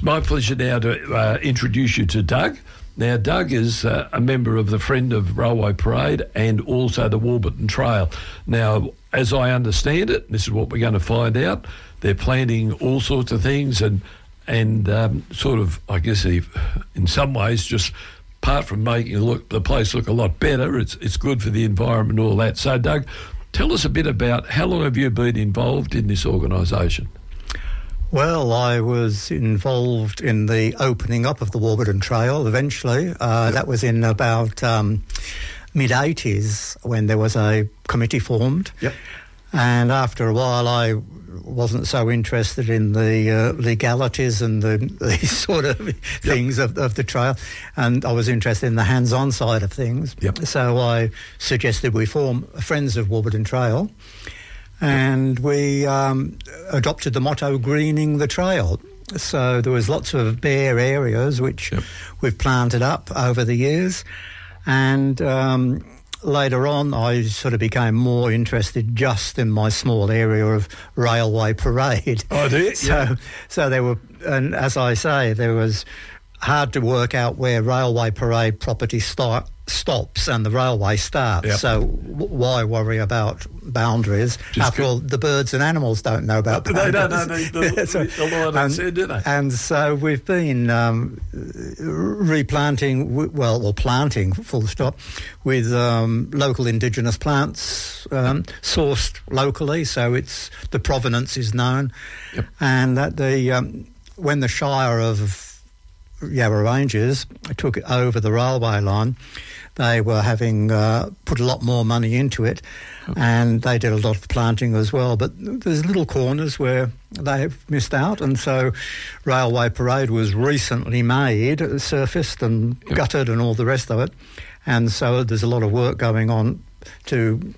my pleasure now to introduce you to Doug. Now, Doug is a member of the Friend of Railway Parade and also the Warburton Trail. Now, as I understand it, this is what we're going to find out, they're planning all sorts of things and sort of, I guess, in some ways, just apart from making the place look a lot better, it's good for the environment and all that. So, Doug, tell us a bit about how long have you been involved in this organisation? Well, I was involved in the opening up of the Warburton Trail eventually. That was in about mid-80s when there was a committee formed. Yep. And after a while, I wasn't so interested in the legalities and the sort of things of the trail, and I was interested in the hands-on side of things. Yep. So I suggested we form Friends of Warburton Trail, and we adopted the motto "Greening the Trail." So there was lots of bare areas which we've planted up over the years, and later on, I sort of became more interested just in my small area of Railway Parade. Oh, do you? So there were, and as I say, there was hard to work out where Railway Parade property stops and the railway starts. Yep. So why worry about boundaries? After all, the birds and animals don't know about boundaries. They don't know the law that said, do they? And so we've been replanting, or planting, full stop, with local indigenous plants sourced locally, so the provenance is known. Yep. And that when the Shire of Yarra Ranges took it over the railway line, they were having put a lot more money into it, and they did a lot of planting as well. But there's little corners where they've missed out, and so Railway Parade was recently made, surfaced and gutted and all the rest of it. And so there's a lot of work going on to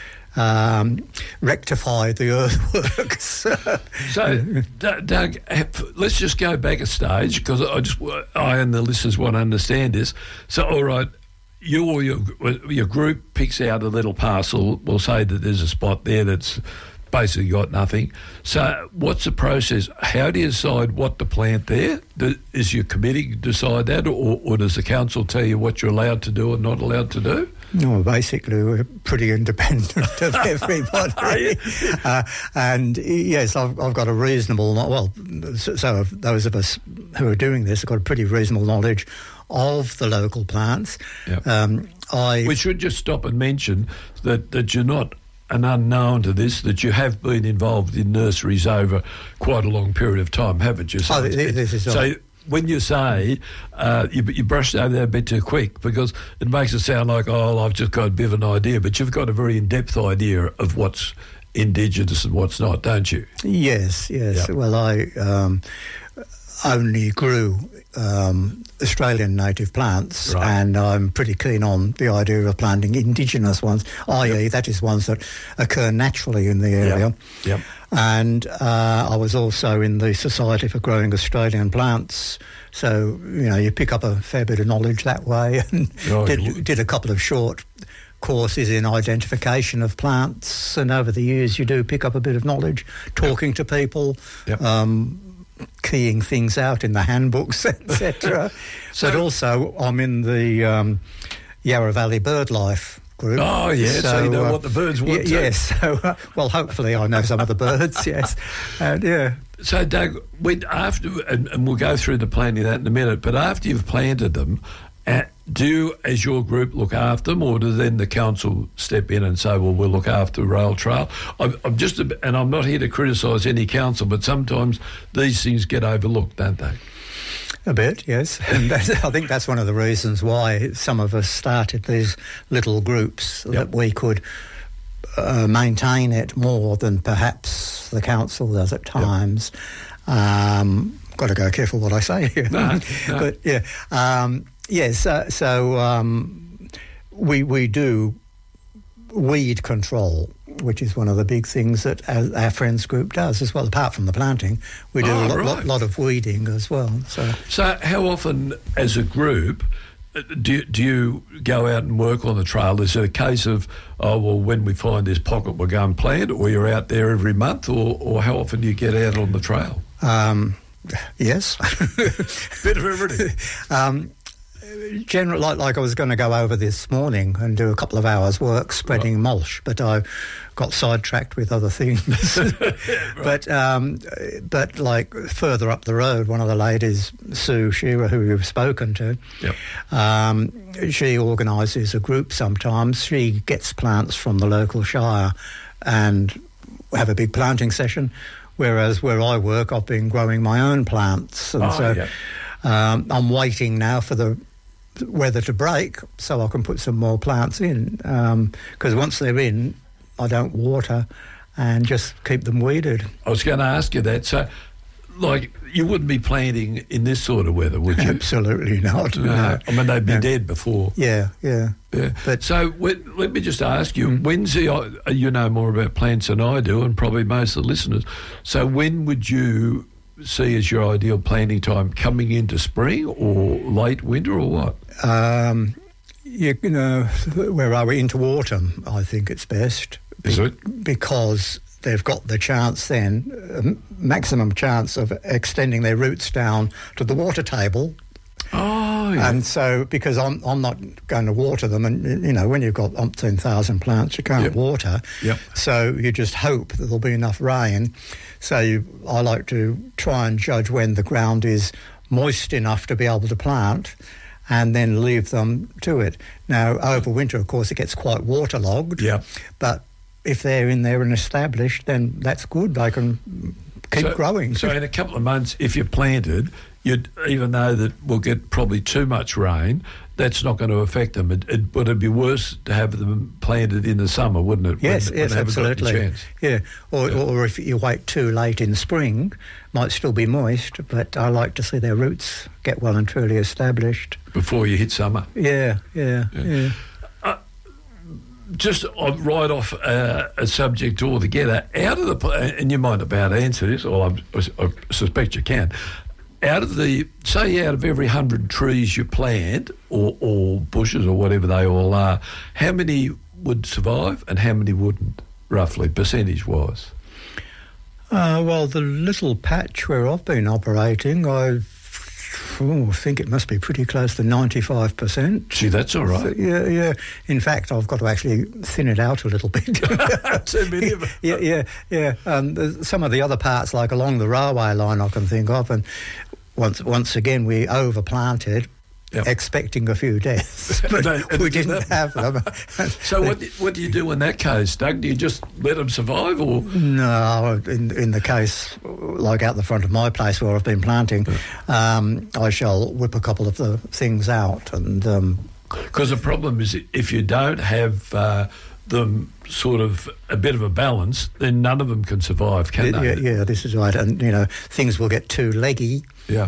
rectify the earthworks. So, Doug, let's just go back a stage, because I and the listeners want to understand this. So, all right, you or your group picks out a little parcel. We'll say that there's a spot there that's basically got nothing. So what's the process? How do you decide what to plant there? Is your committee decide that, or does the council tell you what you're allowed to do and not allowed to do? No, basically we're pretty independent of everybody. And yes, I've got a reasonable, so those of us who are doing this have got a pretty reasonable knowledge of the local plants. Yep. We should just stop and mention that you're not an unknown to this, that you have been involved in nurseries over quite a long period of time, haven't you? So, this is so when you say you brushed over that a bit too quick, because it makes it sound like, I've just got a bit of an idea, but you've got a very in-depth idea of what's Indigenous and what's not, don't you? Yes. Yep. Well, I only grew Australian native plants, right, and I'm pretty keen on the idea of planting Indigenous ones, i.e. that is ones that occur naturally in the area. Yep. And I was also in the Society for Growing Australian Plants, so you pick up a fair bit of knowledge that way, and did a couple of short courses in identification of plants, and over the years you do pick up a bit of knowledge talking to people. Yep. Keying things out in the handbooks, etc. But also, I'm in the Yarra Valley BirdLife group. Oh, yeah, so you know what the birds want to. Yes, so, hopefully I know some of the birds, yes. So, Doug, after, and we'll go through the planting of that in a minute, but after you've planted them, do you, as your group, look after them, or does then the council step in and say, well, we'll look after Rail Trail? And I'm not here to criticise any council, but sometimes these things get overlooked, don't they? A bit, yes. And I think that's one of the reasons why some of us started these little groups, that we could maintain it more than perhaps the council does at times. Got to go careful what I say here. No. But, yeah. Yes, we do weed control, which is one of the big things that our friends group does as well. Apart from the planting, we do a lot of weeding as well. So how often, as a group, do you go out and work on the trail? Is it a case of, when we find this pocket, we'll go and plant, or you're out there every month, or how often do you get out on the trail? Yes. Bit of everything. Generally, like I was going to go over this morning and do a couple of hours' work spreading mulch, but I got sidetracked with other things. But like further up the road, one of the ladies, Sue Shearer, who you've spoken to, she organises a group sometimes. She gets plants from the local shire and have a big planting session, whereas where I work, I've been growing my own plants. And I'm waiting now for the weather to break so I can put some more plants in, because once they're in, I don't water and just keep them weeded. I was going to ask you that. So, like, you wouldn't be planting in this sort of weather, would you? Absolutely not. No. I mean, they'd be dead before. Yeah. But so let me just ask you, when's you know more about plants than I do, and probably most of the listeners. So when would you see as your ideal planting time, coming into spring or late winter or what? You know, where are we? Into autumn, I think it's best. Is it? Because they've got the chance then, maximum chance of extending their roots down to the water table. Oh, yeah. And so, because I'm not going to water them, and, you know, when you've got 10,000 plants, you can't water. Yep. So you just hope that there'll be enough rain. So I like to try and judge when the ground is moist enough to be able to plant, and then leave them to it. Now, over winter, of course, it gets quite waterlogged. Yeah. But if they're in there and established, then that's good. They can keep growing. So in a couple of months, if you're planted, you'd, even though that we'll get probably too much rain, that's not going to affect them. Would it be worse to have them planted in the summer, wouldn't it? Yes, absolutely. Yeah, or if you wait too late in spring, might still be moist, but I like to see their roots get well and truly established. Before you hit summer. Yeah. Just right off a subject altogether, out of the, and you might about answer this, or I suspect you can, out of every 100 trees you plant, or bushes or whatever they all are, how many would survive and how many wouldn't, roughly, percentage-wise? Well, the little patch where I've been operating, I think it must be pretty close to 95%. Gee, that's all right. So, yeah. In fact, I've got to actually thin it out a little bit. Too many of them. Yeah. Some of the other parts, like along the railway line, I can think of, and once again we overplanted, expecting a few deaths, but we didn't have them. So what do you do in that case, Doug? Do you just let them survive, or? No, in the case, like out the front of my place where I've been planting, I shall whip a couple of the things out. And because the problem is, if you don't have them sort of a bit of a balance, then none of them can survive, can they? Yeah, this is right. And, you know, things will get too leggy. Yeah.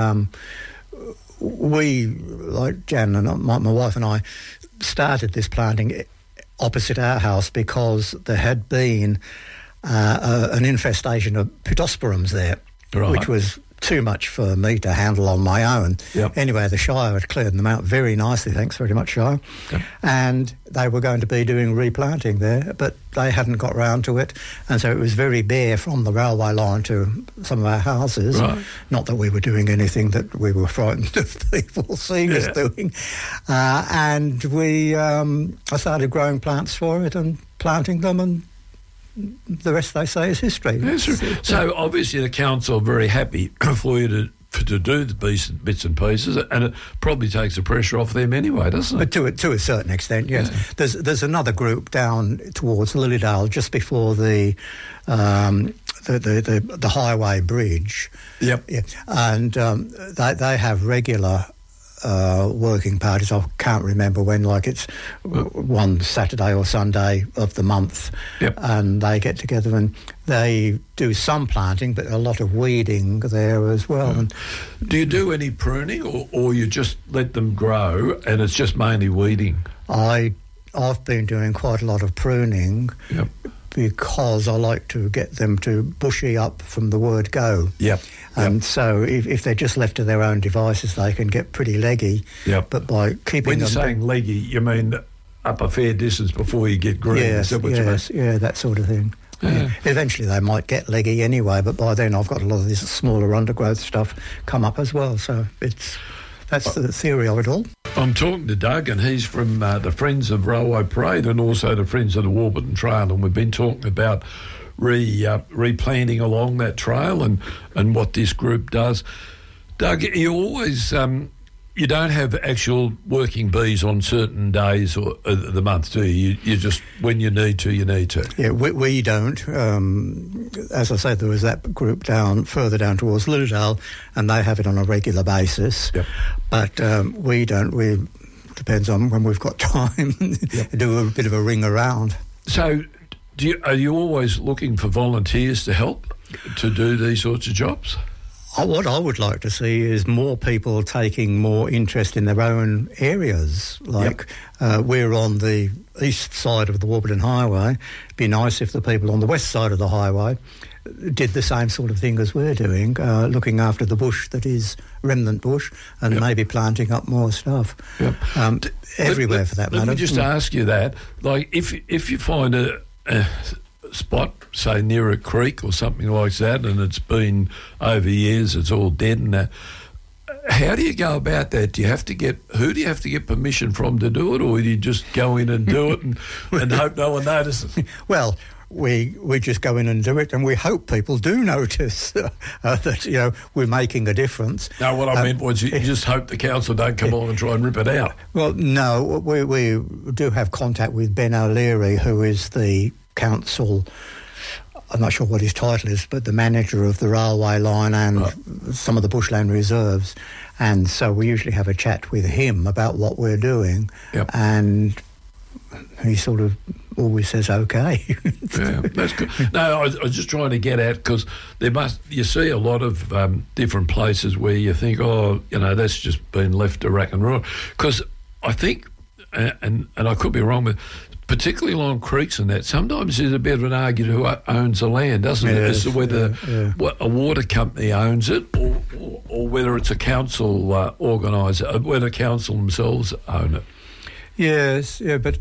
We, like Jan and my wife and I, started this planting opposite our house because there had been an infestation of pittosporums there, which was too much for me to handle on my own. Yep. Anyway, the Shire had cleared them out very nicely, thanks very much, Shire. Yep. And they were going to be doing replanting there, but they hadn't got round to it, and so it was very bare from the railway line to some of our houses. Right. Not that we were doing anything that we were frightened of people seeing us doing. And I started growing plants for it and planting them, and the rest, they say, is history. So obviously the council are very happy for you to do the bits and pieces, and it probably takes the pressure off them anyway, doesn't it? But to a certain extent, yes. Yeah. There's another group down towards Lilydale just before the highway bridge. Yep. Yeah. And they have regular working parties. I can't remember when, like it's one Saturday or Sunday of the month. Yep. And they get together and they do some planting, but a lot of weeding there as well. And do you do any pruning, or you just let them grow and it's just mainly weeding? I've been doing quite a lot of pruning. Yep. Because I like to get them to bushy up from the word go. Yep. And so if they're just left to their own devices, they can get pretty leggy. Yep. But by keeping when them... you're saying leggy, you mean up a fair distance before you get green? Yes, is that what you mean? Yeah, that sort of thing. Yeah. Eventually they might get leggy anyway, but by then I've got a lot of this smaller undergrowth stuff come up as well. So that's the theory of it all. I'm talking to Doug, and he's from the Friends of Railway Parade and also the Friends of the Warburton Trail, and we've been talking about replanting along that trail and what this group does. Doug, you always... you don't have actual working bees on certain days or of the month, do you? You just, when you need to, you need to. Yeah, we don't. As I said, there was that group further down towards Littledale, and they have it on a regular basis. Yep. But we don't. Depends on when we've got time. Yep. Do a bit of a ring around. So, are you always looking for volunteers to help to do these sorts of jobs? What I would like to see is more people taking more interest in their own areas. Like we're on the east side of the Warburton Highway. It'd be nice if the people on the west side of the highway did the same sort of thing as we're doing, looking after the bush that is remnant bush and maybe planting up more stuff. Yep. Everywhere for that matter. Let me just ask you that. Like, if you find a spot, say near a creek or something like that, and it's been over years, it's all dead and that, how do you go about that? Do you have to get permission from to do it, or do you just go in and do it and hope no one notices? Well, we just go in and do it, and we hope people do notice that we're making a difference. No, what I meant was you just hope the council don't come along and try and rip it out. Well, no, we do have contact with Ben O'Leary, who is the council, I'm not sure what his title is, but the manager of the railway line and some of the bushland reserves. And so we usually have a chat with him about what we're doing. Yep. And he sort of always says, okay. Yeah, that's good. No, I was just trying to get at, because you see a lot of different places where you think, that's just been left to rack and ruin. Because I think, and I could be wrong, but particularly along creeks and that, sometimes there's a bit of an argument who owns the land, doesn't it? As to whether a water company owns it or whether it's a council organiser, whether council themselves own it. Yes, but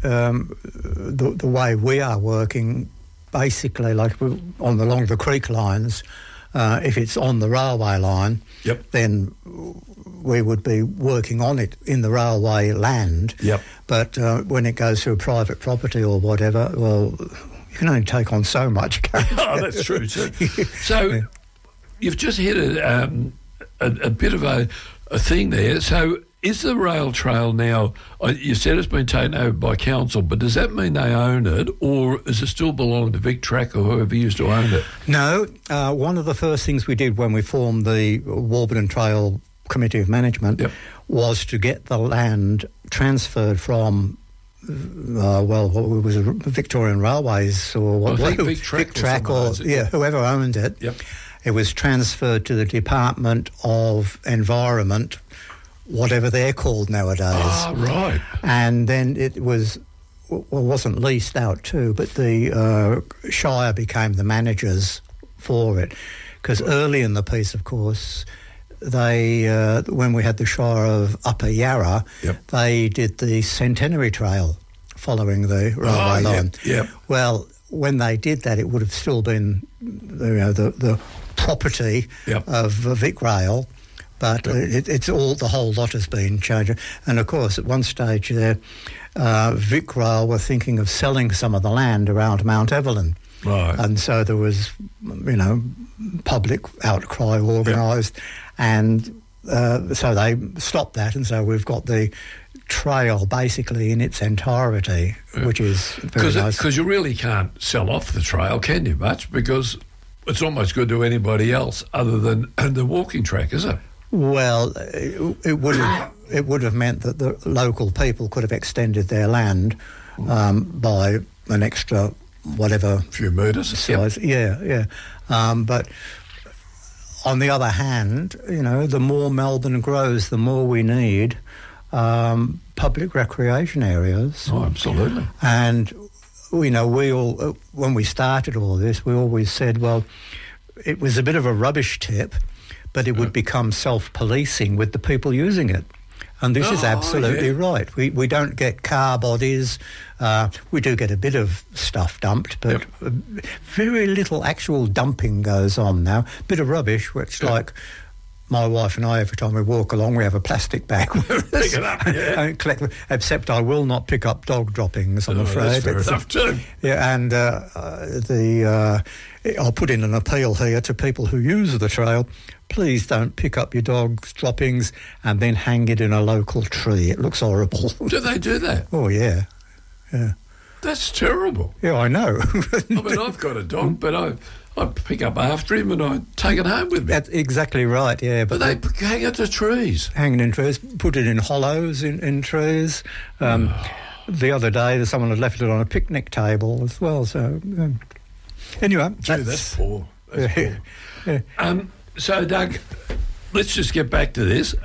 the way we are working, basically, like along the creek lines, if it's on the railway line, then we would be working on it in the railway land. Yep. But when it goes through private property or whatever, well, you can only take on so much. Oh, that's true too. So you've just hit a bit of a thing there. So is the rail trail now, you said it's been taken over by council, but does that mean they own it, or does it still belong to VicTrack or whoever used to own it? No. One of the first things we did when we formed the Warburton Trail Committee of Management was to get the land transferred from what was it, Victorian Railways or what? I think VicTrack or whoever owned it. Yep. It was transferred to the Department of Environment, whatever they're called nowadays. Ah, right. And then it wasn't leased out too, but the Shire became the managers for it, because early in the piece, of course, they, when we had the Shire of Upper Yarra, they did the Centenary Trail following the railway line. Yep. Well, when they did that, it would have still been the property of VicRail, but it's all, the whole lot has been changed. And of course, at one stage there, VicRail were thinking of selling some of the land around Mount Evelyn. Right. And so there was, public outcry organised, and so they stopped that, and so we've got the trail basically in its entirety, which is very nice. Because you really can't sell off the trail, can you, much? Because it's almost good to anybody else other than the walking track, is it? Well, it would have meant that the local people could have extended their land by an extra whatever few metres size. But on the other hand, the more Melbourne grows, the more we need public recreation areas. Oh, absolutely. And we all, when we started all this, we always said, well, it was a bit of a rubbish tip, but it would become self-policing with the people using it. And this is absolutely right. We don't get car bodies. We do get a bit of stuff dumped, but very little actual dumping goes on now. Bit of rubbish, which like my wife and I, every time we walk along, we have a plastic bag. Pick it up, and collect them, except I will not pick up dog droppings, I'm afraid. That's fair enough too. Yeah, and I'll put in an appeal here to people who use the trail. Please don't pick up your dog's droppings and then hang it in a local tree. It looks horrible. Do they do that? Oh, yeah. That's terrible. Yeah, I know. I mean, I've got a dog, but I pick up after him and I take it home with me. That's exactly right, yeah. But they hang it to trees. Hanging in trees, put it in hollows in trees. The other day, someone had left it on a picnic table as well. So, anyway. That's poor. That's poor. Yeah. So, Doug, let's just get back to this.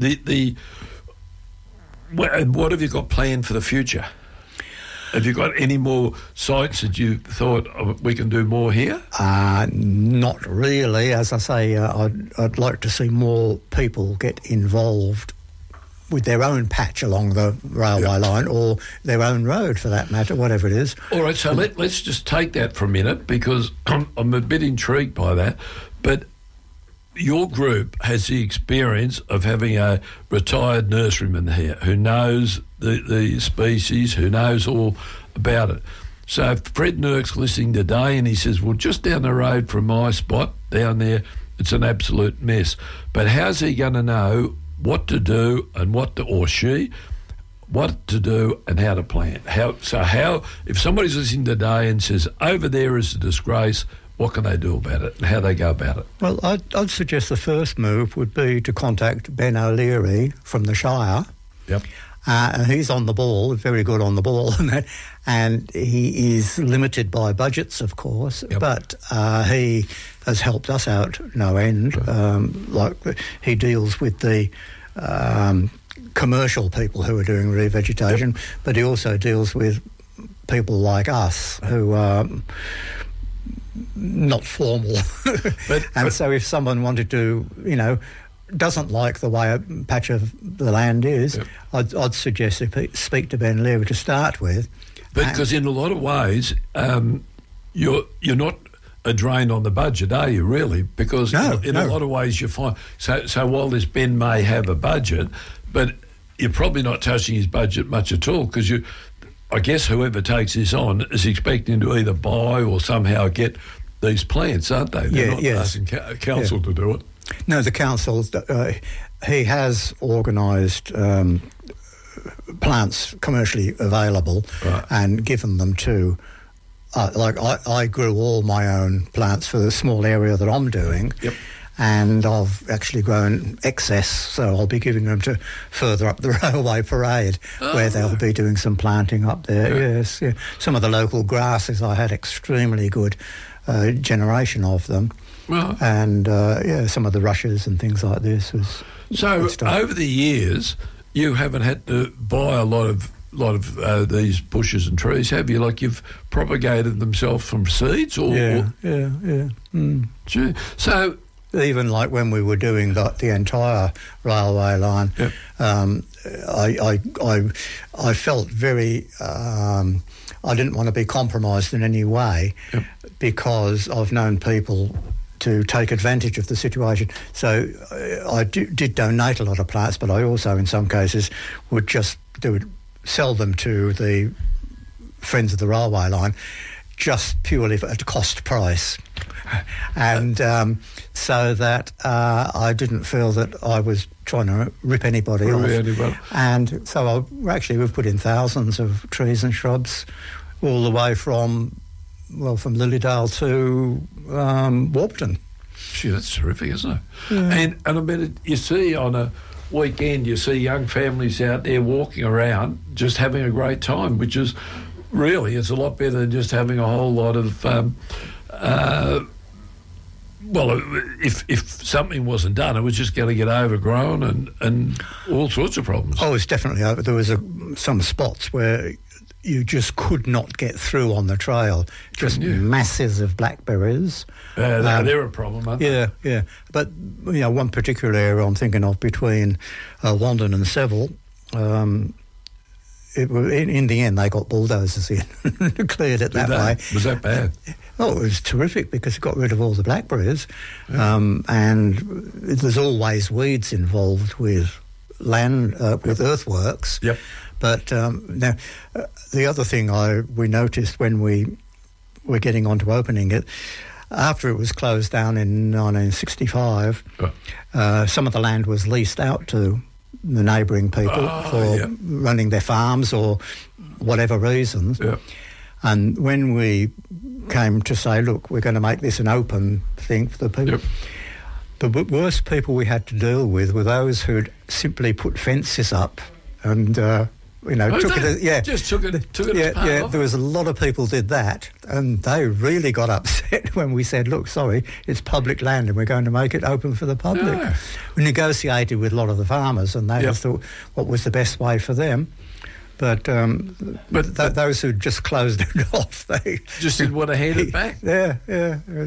What have you got planned for the future? Have you got any more sites that you thought we can do more here? Not really. As I say, I'd like to see more people get involved with their own patch along the railway line, or their own road for that matter, whatever it is. All right, so let's just take that for a minute, because I'm a bit intrigued by that. But your group has the experience of having a retired nurseryman here who knows the species, who knows all about it. So if Fred Nurk's listening today and he says, well, just down the road from my spot, down there, it's an absolute mess. But how's he going to know what to do and what to do and how to plan? How if somebody's listening today and says, over there is a disgrace, what can they do about it and how they go about it? Well, I'd suggest the first move would be to contact Ben O'Leary from the Shire. Yep. And he's on the ball, very good on the ball, and he is limited by budgets, of course, but he has helped us out no end. Like he deals with the commercial people who are doing revegetation, but he also deals with people like us who are not formal. So if someone wanted to, doesn't like the way a patch of the land is, I'd suggest speak to Ben Leary to start with. But because in a lot of ways, you're not a drain on the budget, are you, really? Because in a lot of ways you find... So while this Ben may have a budget, but you're probably not touching his budget much at all, because I guess whoever takes this on is expecting to either buy or somehow get these plants, aren't they? They're not asking council to do it. No, the council, he has organised plants commercially available and given them to, I grew all my own plants for the small area that I'm doing. Yep. And I've actually grown excess, so I'll be giving them to further up the railway parade, where they'll be doing some planting up there. Yes, yeah. Some of the local grasses, I had extremely good generation of them. Well, and some of the rushes and things like this was. So over the years, you haven't had to buy a lot of these bushes and trees, have you? Like you've propagated themselves from seeds, or yeah. Gee. So even like when we were doing the entire railway line, I felt very. I didn't want to be compromised in any way, because I've known people to take advantage of the situation. So I did donate a lot of plants, but I also, in some cases, would just sell them to the Friends of the Railway Line, just purely at a cost price. And so that I didn't feel that I was trying to rip anybody off. And so we've put in thousands of trees and shrubs all the way from Lilydale to Warburton. Gee, that's terrific, isn't it? Yeah. And I mean, you see on a weekend, you see young families out there walking around just having a great time, which is really, it's a lot better than just having a whole lot of... if something wasn't done, it was just going to get overgrown and all sorts of problems. Oh, it's definitely over. There was some spots where you just could not get through on the trail. Just masses of blackberries. They're a problem, aren't they? Yeah. But, one particular area I'm thinking of between Wandon and Seville, in the end, they got bulldozers in and cleared it that way. Was that bad? Oh, it was terrific because it got rid of all the blackberries. And there's always weeds involved with land, with earthworks. Yep. But now, the other thing we noticed when we were getting on to opening it, after it was closed down in 1965, some of the land was leased out to the neighbouring people for running their farms or whatever reasons. Yeah. And when we came to say, look, we're going to make this an open thing for the people, the worst people we had to deal with were those who'd simply put fences up and... took it. Just took it. There was a lot of people did that, and they really got upset when we said, "Look, sorry, it's public land, and we're going to make it open for the public." Yeah. We negotiated with a lot of the farmers, and they thought what was the best way for them. But those who just closed it off, they just didn't want to hand it back. Yeah.